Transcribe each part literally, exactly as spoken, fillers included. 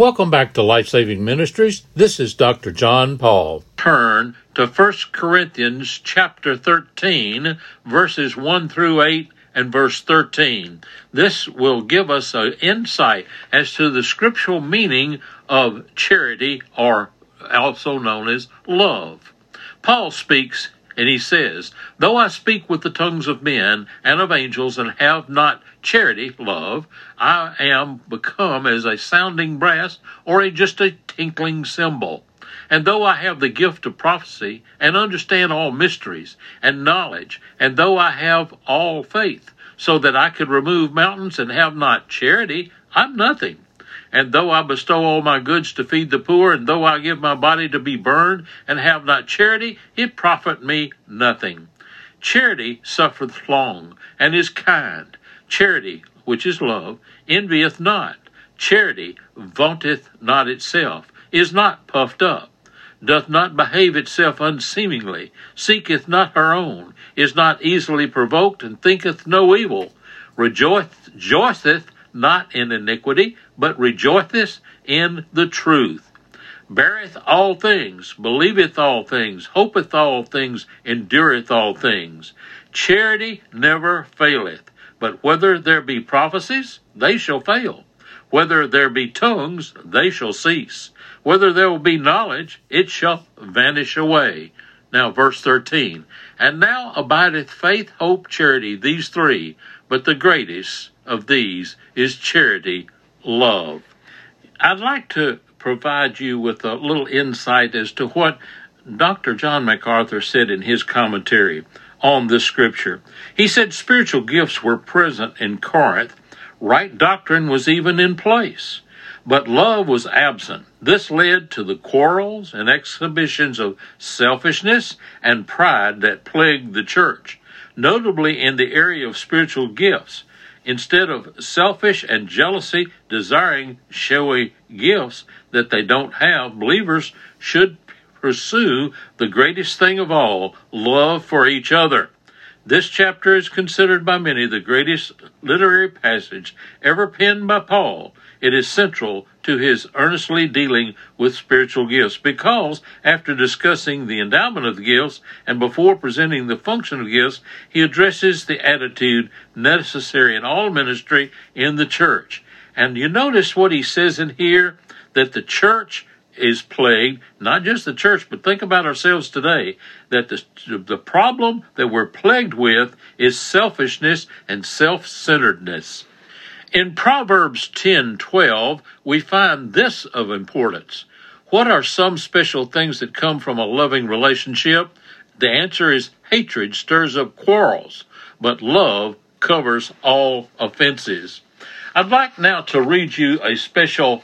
Welcome back to Life Saving Ministries. This is Doctor John Paul. Turn to First Corinthians chapter thirteen, verses one through eight and verse thirteen. This will give us an insight as to the scriptural meaning of charity, or also known as love. Paul speaks and he says, "Though I speak with the tongues of men and of angels and have not charity, love, I am become as a sounding brass or a, just a tinkling cymbal. And though I have the gift of prophecy and understand all mysteries and knowledge, and though I have all faith, so that I could remove mountains and have not charity, I'm nothing. And though I bestow all my goods to feed the poor, and though I give my body to be burned, and have not charity, it profit me nothing. Charity suffereth long, and is kind. Charity, which is love, envieth not. Charity vaunteth not itself, is not puffed up, doth not behave itself unseemingly, seeketh not her own, is not easily provoked, and thinketh no evil, rejoiceth, rejoiceth not in iniquity, but rejoiceth in the truth, beareth all things, believeth all things, hopeth all things, endureth all things. Charity never faileth, but whether there be prophecies, they shall fail. Whether there be tongues, they shall cease. Whether there will be knowledge, it shall vanish away." Now, verse thirteen. "And now abideth faith, hope, charity, these three, but the greatest of these is charity, love." I'd like to provide you with a little insight as to what Doctor John MacArthur said in his commentary on this scripture. He said spiritual gifts were present in Corinth. Right doctrine was even in place, but love was absent. This led to the quarrels and exhibitions of selfishness and pride that plagued the church, notably in the area of spiritual gifts. Instead of selfish and jealousy desiring showy gifts that they don't have, believers should pursue the greatest thing of all, love for each other. This chapter is considered by many the greatest literary passage ever penned by Paul. It is central to his earnestly dealing with spiritual gifts because, after discussing the endowment of the gifts and before presenting the function of gifts, he addresses the attitude necessary in all ministry in the church. And you notice what he says in here, that the church is plagued, not just the church, but think about ourselves today, that the, the problem that we're plagued with is selfishness and self-centeredness. In Proverbs ten twelve, we find this of importance. What are some special things that come from a loving relationship? The answer is hatred stirs up quarrels, but love covers all offenses. I'd like now to read you a special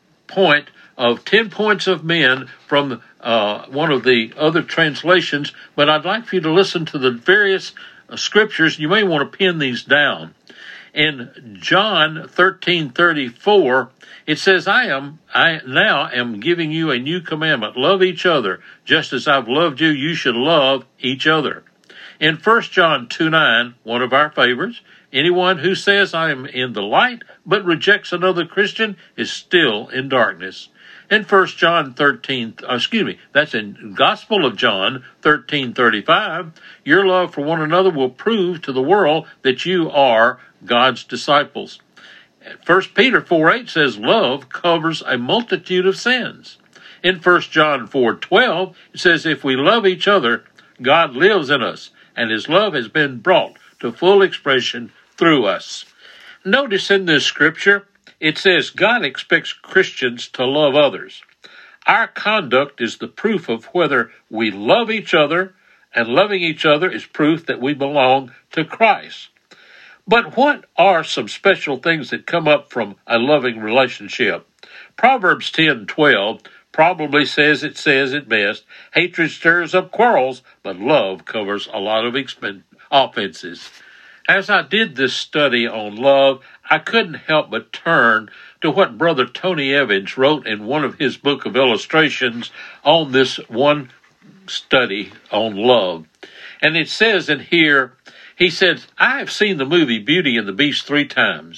point of ten points of men from uh, one of the other translations, but I'd like for you to listen to the various uh, scriptures. You may want to pin these down. In John thirteen thirty-four, it says, I am, I now am giving you a new commandment. Love each other. Just as I've loved you, you should love each other. In First John two nine, one of our favorites, anyone who says I am in the light but rejects another Christian is still in darkness. In First John thirteen, uh, excuse me, that's in Gospel of John thirteen thirty-five, your love for one another will prove to the world that you are God's disciples. First Peter four eight says love covers a multitude of sins. In First John four twelve, it says if we love each other, God lives in us, and his love has been brought to full expression through us. Notice in this scripture, it says God expects Christians to love others. Our conduct is the proof of whether we love each other, and loving each other is proof that we belong to Christ. But what are some special things that come up from a loving relationship? Proverbs ten twelve probably says it says it best, hatred stirs up quarrels, but love covers a lot of expen- offenses. As I did this study on love, I couldn't help but turn to what Brother Tony Evans wrote in one of his book of illustrations on this one study on love. And it says in here, he said, I have seen the movie Beauty and the Beast three times.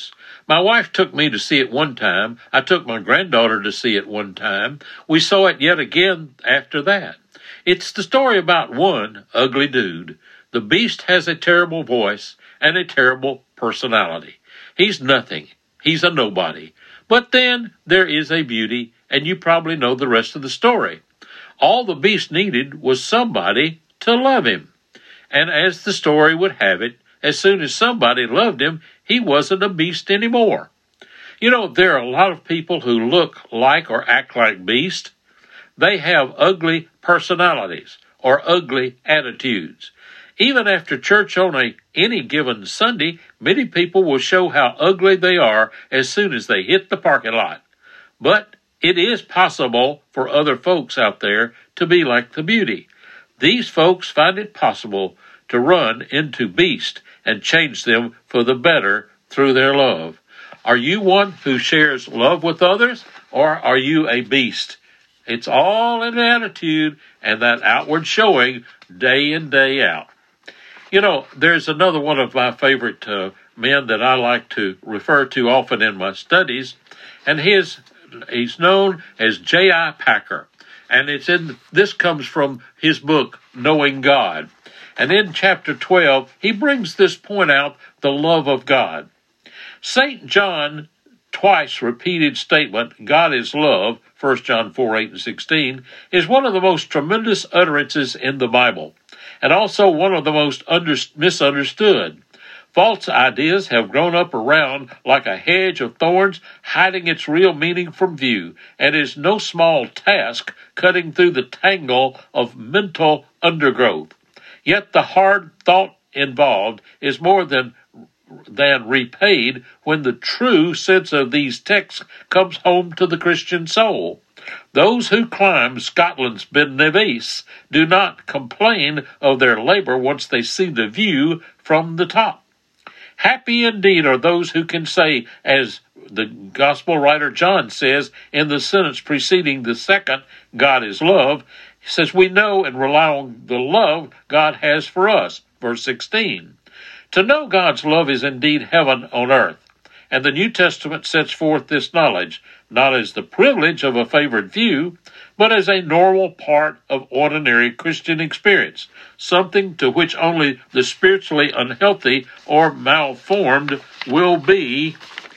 My wife took me to see it one time. I took my granddaughter to see it one time. We saw it yet again after that. It's the story about one ugly dude. The beast has a terrible voice and a terrible personality. He's nothing. He's a nobody. But then there is a beauty, and you probably know the rest of the story. All the beast needed was somebody to love him. And as the story would have it, as soon as somebody loved him, he wasn't a beast anymore. You know, there are a lot of people who look like or act like beasts. They have ugly personalities or ugly attitudes. Even after church on a, any given Sunday, many people will show how ugly they are as soon as they hit the parking lot. But it is possible for other folks out there to be like the beauty. These folks find it possible to run into beasts and change them for the better through their love. Are you one who shares love with others, or are you a beast? It's all in the attitude and that outward showing day in, day out. You know, there's another one of my favorite uh, men that I like to refer to often in my studies, and his he's known as J I Packer. And it's in this comes from his book, Knowing God. And in chapter twelve, he brings this point out, the love of God. Saint John twice repeated statement, God is love, First John four, eight, and sixteen, is one of the most tremendous utterances in the Bible, and also one of the most under, misunderstood. False ideas have grown up around like a hedge of thorns, hiding its real meaning from view, and is no small task cutting through the tangle of mental undergrowth. Yet the hard thought involved is more than than repaid when the true sense of these texts comes home to the Christian soul. Those who climb Scotland's Ben Nevis do not complain of their labor once they see the view from the top. Happy indeed are those who can say, as the gospel writer John says in the sentence preceding the second, God is love. He says, we know and rely on the love God has for us. Verse sixteen. To know God's love is indeed heaven on earth. And the New Testament sets forth this knowledge, not as the privilege of a favored few, but as a normal part of ordinary Christian experience, something to which only the spiritually unhealthy or malformed will be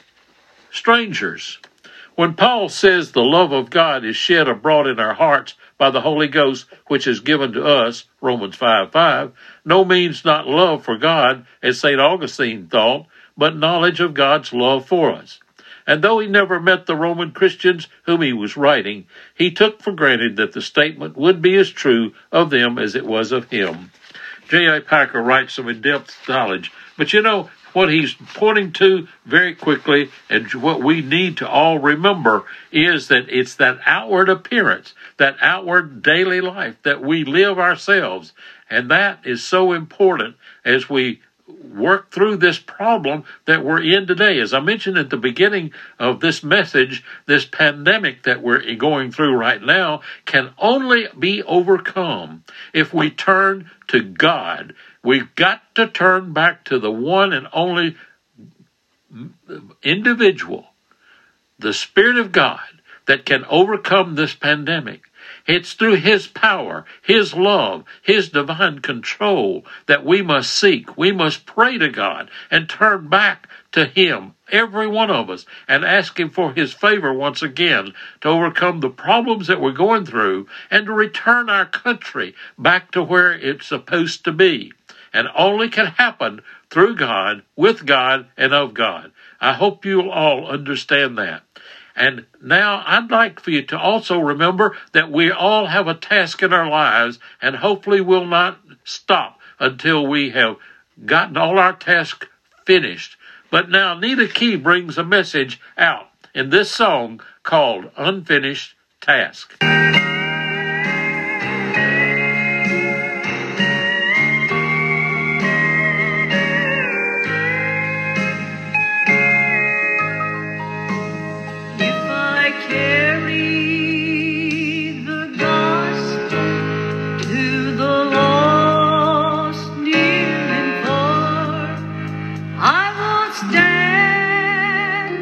strangers. When Paul says the love of God is shed abroad in our hearts by the Holy Ghost, which is given to us, Romans five five, no means not love for God, as Saint Augustine thought, but knowledge of God's love for us. And though he never met the Roman Christians whom he was writing, he took for granted that the statement would be as true of them as it was of him. J I Packer writes some in-depth knowledge, but you know, what he's pointing to very quickly, and what we need to all remember, is that it's that outward appearance, that outward daily life that we live ourselves. And that is so important as we work through this problem that we're in today. As I mentioned at the beginning of this message, this pandemic that we're going through right now can only be overcome if we turn to God. We've got to turn back to the one and only individual, the Spirit of God, that can overcome this pandemic. It's through His power, His love, His divine control that we must seek. We must pray to God and turn back to Him, every one of us, and ask Him for His favor once again to overcome the problems that we're going through and to return our country back to where it's supposed to be. And only can happen through God, with God, and of God. I hope you'll all understand that. And now I'd like for you to also remember that we all have a task in our lives, and hopefully we'll not stop until we have gotten all our tasks finished. But now Nita Key brings a message out in this song called Unfinished Task. Stand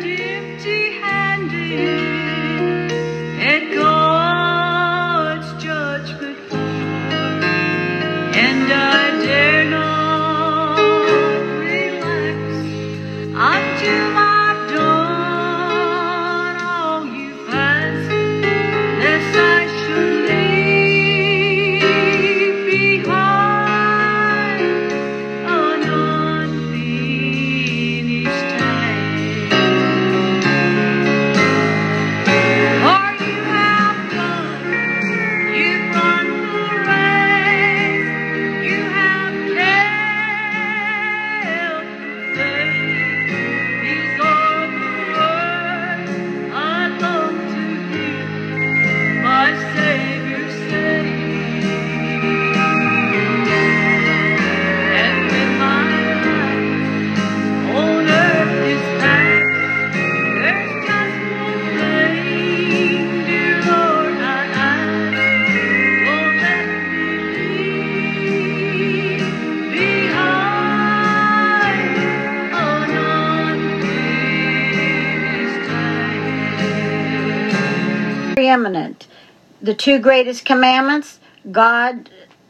preeminent. The two greatest commandments, God,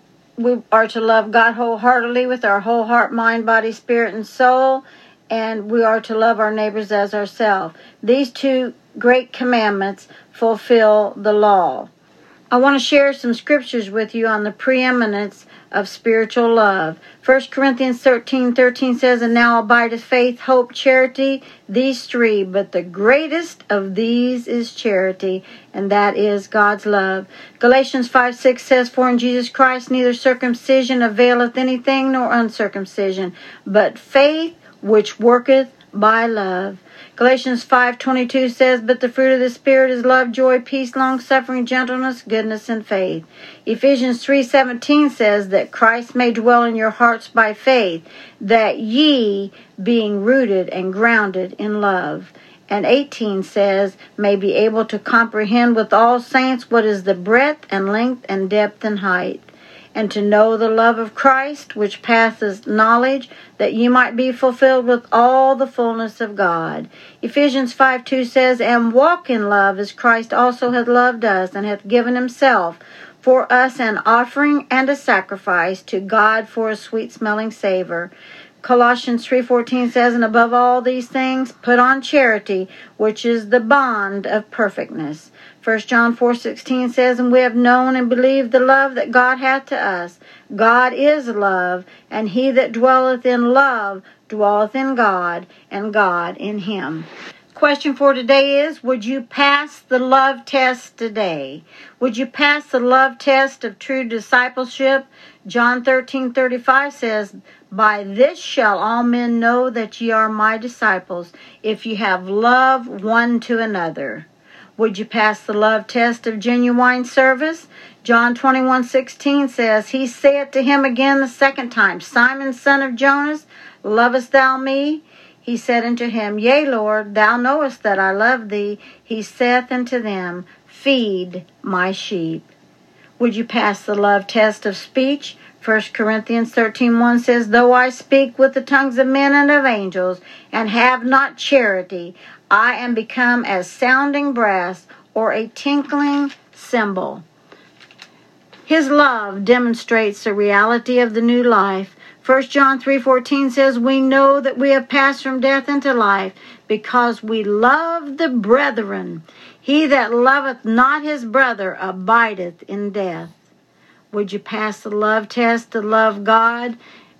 we are to love God wholeheartedly with our whole heart, mind, body, spirit, and soul, and we are to love our neighbors as ourselves. These two great commandments fulfill the law. I want to share some scriptures with you on the preeminence of spiritual love. First Corinthians thirteen thirteen says, "And now abideth faith, hope, charity, these three, but the greatest of these is charity," and that is God's love. Galatians five six says, "For in Jesus Christ neither circumcision availeth anything, nor uncircumcision, but faith which worketh by love." Galatians five twenty-two says, "But the fruit of the Spirit is love, joy, peace, long-suffering, gentleness, goodness, and faith." Ephesians three seventeen says that Christ may dwell in your hearts by faith, that ye, being rooted and grounded in love. And eighteen says, "may be able to comprehend with all saints what is the breadth and length and depth and height, and to know the love of Christ, which passeth knowledge, that ye might be fulfilled with all the fullness of God." Ephesians five two says, "And walk in love, as Christ also hath loved us, and hath given himself for us an offering and a sacrifice to God for a sweet-smelling savor." Colossians three fourteen says, "And above all these things, put on charity, which is the bond of perfectness." First John four sixteen says, "And we have known and believed the love that God hath to us. God is love, and he that dwelleth in love dwelleth in God, and God in him." Question for today is, would you pass the love test today? Would you pass the love test of true discipleship? John thirteen thirty-five says, "By this shall all men know that ye are my disciples, if ye have love one to another." Would you pass the love test of genuine service? John twenty-one sixteen says, "He saith to him again the second time, Simon, son of Jonas, lovest thou me? He said unto him, Yea, Lord, thou knowest that I love thee. He saith unto them, Feed my sheep." Would you pass the love test of speech? First Corinthians thirteen one says, "Though I speak with the tongues of men and of angels, and have not charity, I am become as sounding brass or a tinkling cymbal." His love demonstrates the reality of the new life. First John three fourteen says, "We know that we have passed from death into life, because we love the brethren. He that loveth not his brother abideth in death." Would you pass the love test to love God,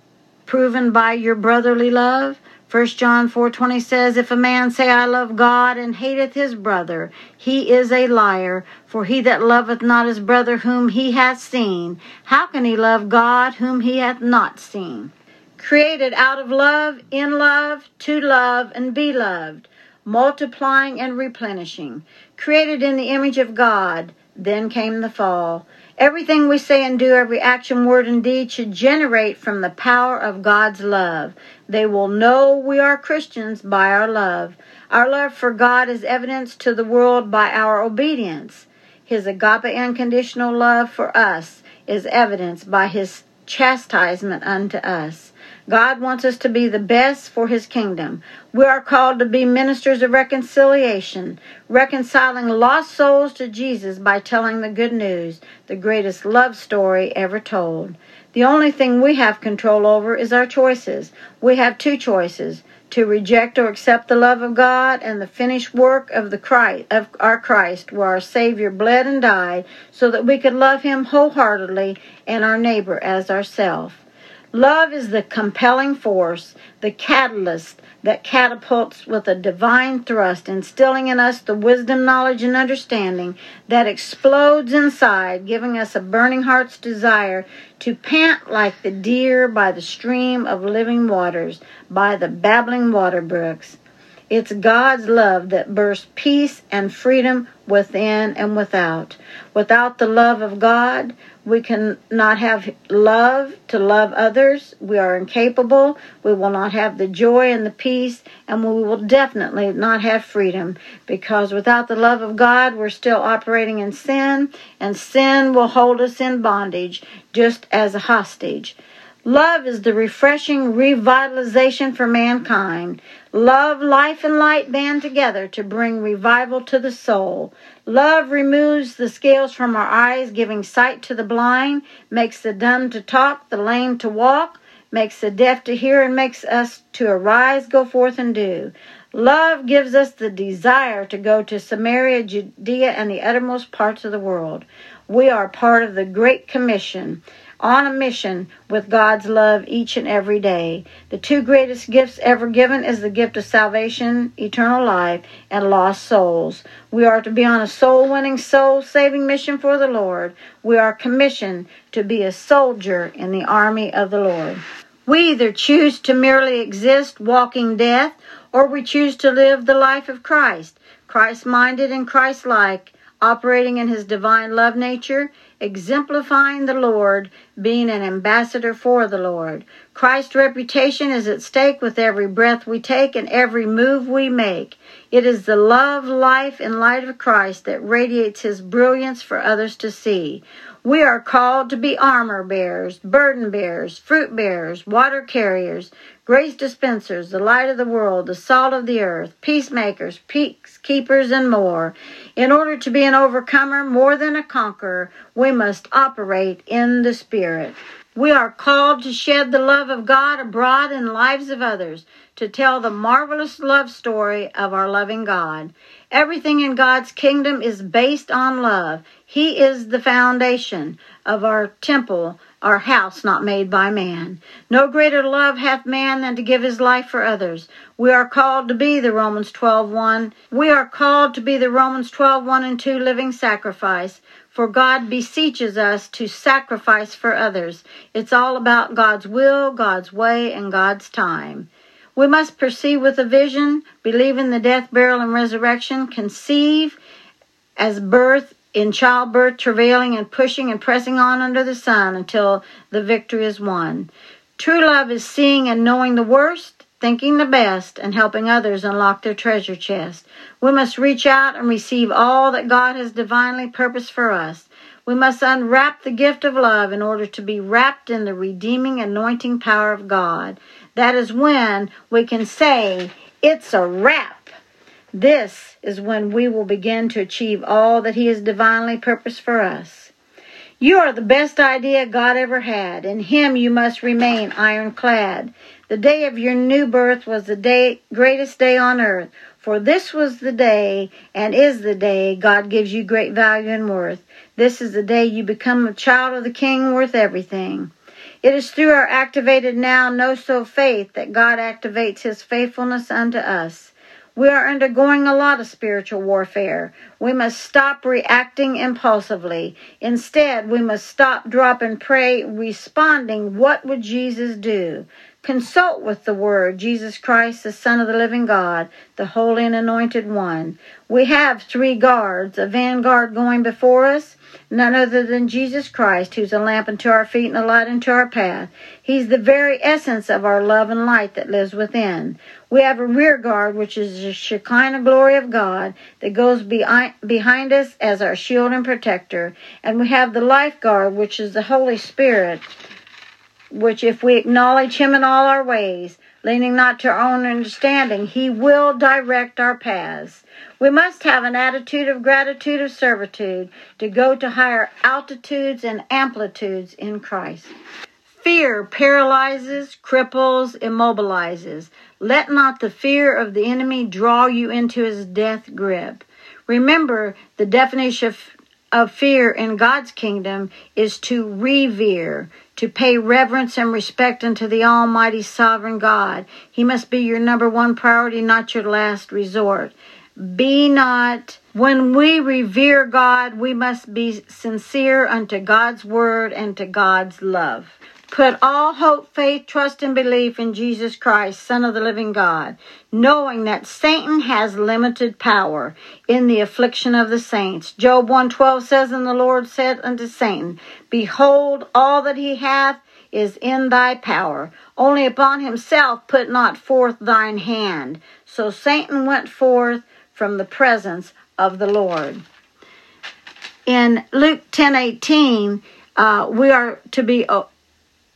proven by your brotherly love? First John four twenty says, "If a man say, I love God, and hateth his brother, he is a liar. For he that loveth not his brother whom he hath seen, how can he love God whom he hath not seen?" Created out of love, in love, to love, and be loved, multiplying and replenishing. Created in the image of God, then came the fall. Everything we say and do, every action, word, and deed should generate from the power of God's love. They will know we are Christians by our love. Our love for God is evidenced to the world by our obedience. His agape unconditional love for us is evidenced by his chastisement unto us. God wants us to be the best for his kingdom. We are called to be ministers of reconciliation, reconciling lost souls to Jesus by telling the good news, the greatest love story ever told. The only thing we have control over is our choices. We have two choices: to reject or accept the love of God and the finished work of the Christ, of our Christ, where our Savior bled and died so that we could love him wholeheartedly and our neighbor as ourselves. Love is the compelling force, the catalyst that catapults with a divine thrust, instilling in us the wisdom, knowledge, and understanding that explodes inside, giving us a burning heart's desire to pant like the deer by the stream of living waters, by the babbling water brooks. It's God's love that bursts peace and freedom within and without. Without the love of God, we cannot have love to love others. We are incapable. We will not have the joy and the peace, and we will definitely not have freedom, because without the love of God, we're still operating in sin, and sin will hold us in bondage, just as a hostage. Love is the refreshing revitalization for mankind. Love, life, and light band together to bring revival to the soul. Love removes the scales from our eyes, giving sight to the blind, makes the dumb to talk, the lame to walk, makes the deaf to hear, and makes us to arise, go forth, and do. Love gives us the desire to go to Samaria, Judea, and the uttermost parts of the world. We are part of the Great Commission, on a mission with God's love each and every day. The two greatest gifts ever given is the gift of salvation, eternal life, and lost souls. We are to be on a soul-winning, soul-saving mission for the Lord. We are commissioned to be a soldier in the army of the Lord. We either choose to merely exist, walking death, or we choose to live the life of Christ, Christ-minded and Christ-like, operating in his divine love nature, exemplifying the Lord, being an ambassador for the Lord. Christ's reputation is at stake with every breath we take and every move we make. It is the love, life, and light of Christ that radiates his brilliance for others to see. We are called to be armor bearers, burden bearers, fruit bearers, water carriers, grace dispensers, the light of the world, the salt of the earth, peacemakers, peacekeepers, and more. In order to be an overcomer, more than a conqueror, we must operate in the Spirit. We are called to shed the love of God abroad in the lives of others, to tell the marvelous love story of our loving God. Everything in God's kingdom is based on love. He is the foundation of our temple, our house not made by man. No greater love hath man than to give his life for others. We are called to be the Romans twelve one. We are called to be the Romans twelve one and two living sacrifice. For God beseeches us to sacrifice for others. It's all about God's will, God's way, and God's time. We must perceive with a vision, believe in the death, burial, and resurrection, conceive as birth, in childbirth, travailing and pushing and pressing on under the sun until the victory is won. True love is seeing and knowing the worst, thinking the best, and helping others unlock their treasure chest. We must reach out and receive all that God has divinely purposed for us. We must unwrap the gift of love in order to be wrapped in the redeeming, anointing power of God. That is when we can say, it's a wrap. This is when we will begin to achieve all that he has divinely purposed for us. You are the best idea God ever had. In him you must remain ironclad. The day of your new birth was the day, greatest day on earth. For this was the day and is the day God gives you great value and worth. This is the day you become a child of the King worth everything. It is through our activated now know-so faith that God activates his faithfulness unto us. We are undergoing a lot of spiritual warfare. We must stop reacting impulsively. Instead, we must stop, drop, and pray, responding, what would Jesus do? Consult with the Word, Jesus Christ, the Son of the living God, the Holy and Anointed One. We have three guards, a vanguard going before us, none other than Jesus Christ, who's a lamp unto our feet and a light unto our path. He's the very essence of our love and light that lives within. We have a rear guard, which is the Shekinah glory of God that goes behind us as our shield and protector. And we have the life guard, which is the Holy Spirit, which if we acknowledge him in all our ways, leaning not to our own understanding, he will direct our paths. We must have an attitude of gratitude, of servitude, to go to higher altitudes and amplitudes in Christ. Fear paralyzes, cripples, immobilizes. Let not the fear of the enemy draw you into his death grip. Remember, the definition of, of fear in God's kingdom is to revere, to pay reverence and respect unto the Almighty Sovereign God. He must be your number one priority, not your last resort. Be not, when we revere God, we must be sincere unto God's word and to God's love. Put all hope, faith, trust, and belief in Jesus Christ, Son of the living God, knowing that Satan has limited power in the affliction of the saints. Job one twelve says, and the Lord said unto Satan, behold, all that he hath is in thy power. Only upon himself put not forth thine hand. So Satan went forth from the presence of the Lord. In Luke ten eighteen, uh, we are to be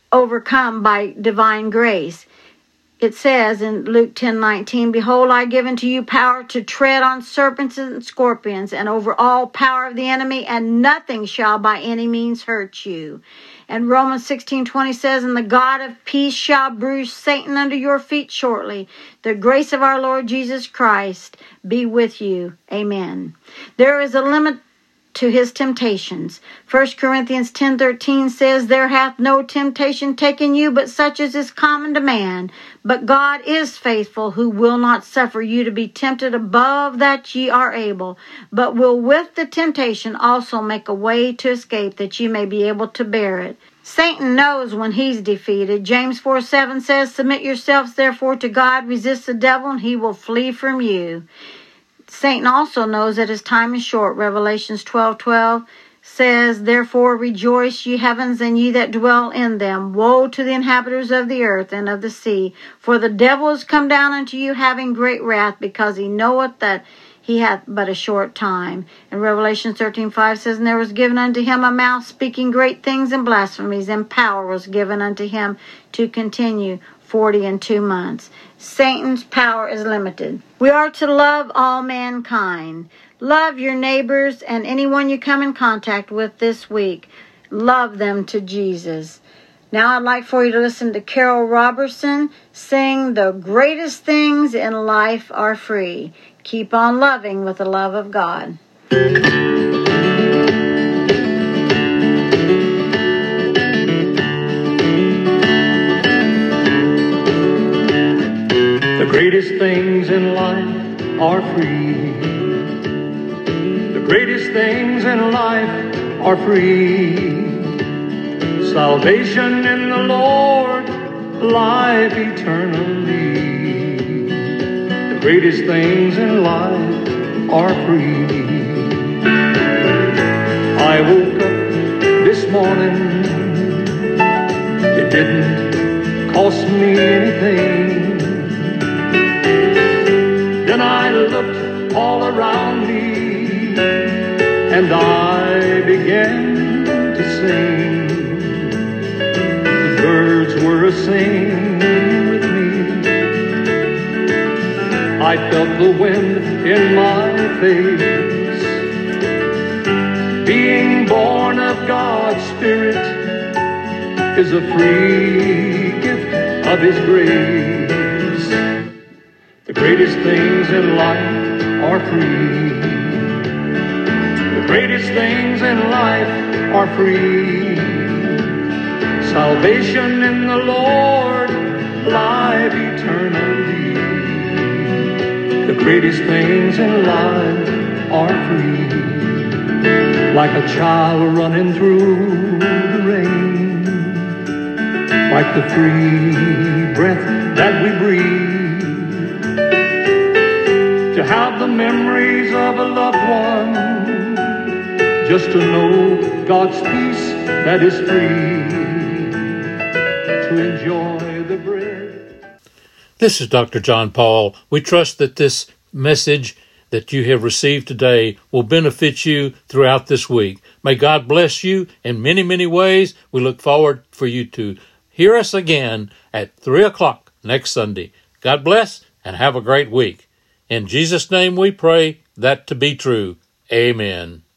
overcome by divine grace. It says in Luke ten nineteen, "Behold, I give unto you power to tread on serpents and scorpions, and over all power of the enemy, and nothing shall by any means hurt you." And Romans sixteen twenty says, "And the God of peace shall bruise Satan under your feet shortly. The grace of our Lord Jesus Christ be with you." Amen. There is a limit to his temptations. First Corinthians ten thirteen says, "There hath no temptation taken you, but such as is common to man. But God is faithful, who will not suffer you to be tempted above that ye are able, but will with the temptation also make a way to escape, that ye may be able to bear it." Satan knows when he's defeated. James four seven says, "Submit yourselves therefore to God, resist the devil, and he will flee from you." Satan also knows that his time is short. Revelations twelve twelve says, "Therefore rejoice, ye heavens, and ye that dwell in them. Woe to the inhabitants of the earth and of the sea, for the devil is come down unto you, having great wrath, because he knoweth that he hath but a short time." And Revelation thirteen five says, "And there was given unto him a mouth speaking great things and blasphemies, and power was given unto him to continue forty and two months." Satan's power is limited. We are to love all mankind. Love your neighbors and anyone you come in contact with this week. Love them to Jesus. Now I'd like for you to listen to Carol Robertson sing "The Greatest Things in Life Are Free." Keep on loving with the love of God. The greatest things in life are free. The greatest things in life are free. Salvation in the Lord, life eternally. The greatest things in life are free. I woke up this morning. It didn't cost me anything. Then I looked all around me, and I began to sing. The birds were a-singing with me. I felt the wind in my face. Being born of God's Spirit is a free gift of His grace. The greatest things in life are free. The greatest things in life are free. Salvation in the Lord, life eternally. The greatest things in life are free. Like a child running through the rain, like the free breath that we breathe. To have the memories of a loved one, just to know God's peace that is free, to enjoy the bread. This is Doctor John Paul. We trust that this message that you have received today will benefit you throughout this week. May God bless you in many, many ways. We look forward for you to hear us again at three o'clock next Sunday. God bless and have a great week. In Jesus' name we pray that to be true. Amen.